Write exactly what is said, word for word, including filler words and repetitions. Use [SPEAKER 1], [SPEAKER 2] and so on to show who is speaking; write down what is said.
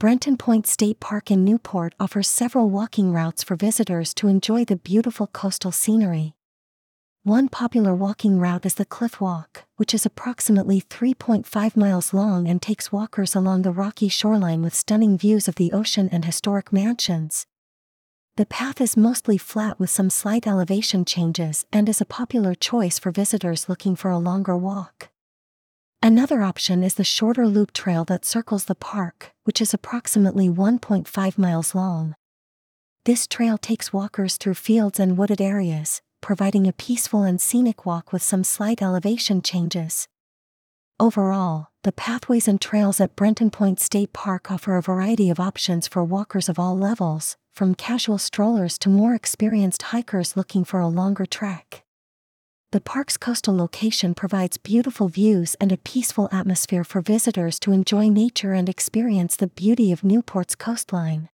[SPEAKER 1] Brenton Point State Park in Newport offers several walking routes for visitors to enjoy the beautiful coastal scenery. One popular walking route is the Cliff Walk, which is approximately three point five miles long and takes walkers along the rocky shoreline with stunning views of the ocean and historic mansions. The path is mostly flat with some slight elevation changes and is a popular choice for visitors looking for a longer walk. Another option is the shorter loop trail that circles the park, which is approximately one point five miles long. This trail takes walkers through fields and wooded areas, providing a peaceful and scenic walk with some slight elevation changes. Overall, the pathways and trails at Brenton Point State Park offer a variety of options for walkers of all levels, from casual strollers to more experienced hikers looking for a longer trek. The park's coastal location provides beautiful views and a peaceful atmosphere for visitors to enjoy nature and experience the beauty of Newport's coastline.